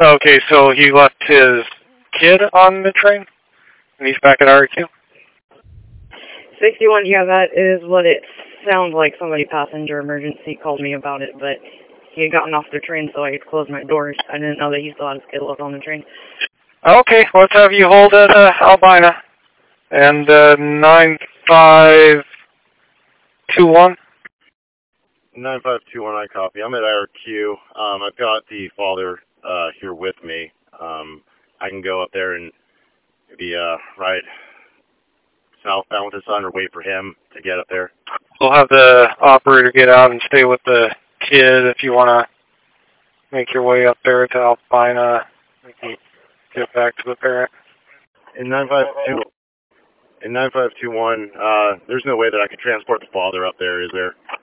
Okay, so he left his kid on the train, and he's back at RQ? 61, yeah, that is what it sounds like. Somebody passenger emergency called me about it, but he had gotten off the train, so I had closed my doors. I didn't know that he still had his kid left on the train. Okay, let's have you hold at Albina. And 9521? 9521, I copy. I'm at IRQ. I've got the father here with me. I can go up there and maybe ride southbound with his son or wait for him to get up there. We'll have the operator get out and stay with the kid if you want to make your way up there to Albina. We can get back to the parent. In 9521, there's no way that I could transport the father up there, is there?